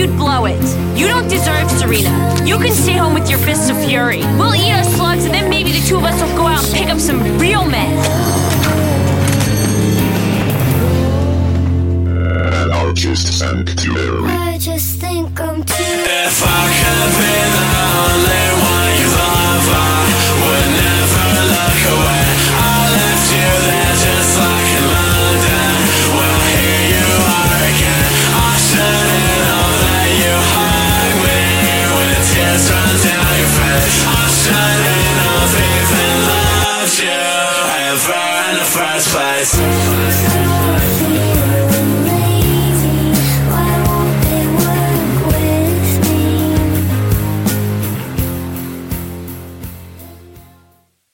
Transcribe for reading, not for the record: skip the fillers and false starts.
you'd blow it. You don't deserve Serena. You can stay home with your fists of fury. We'll eat our slugs, and then maybe the two of us will go out and pick up some real men. Anarchist Sanctuary. I just think I'm too. If I could be the only one you love, I would never look away. I left you there just like in London. Well, here you are again. I shouldn't know that you hug me when the tears run down your face. I shouldn't have even loved you ever in the first place.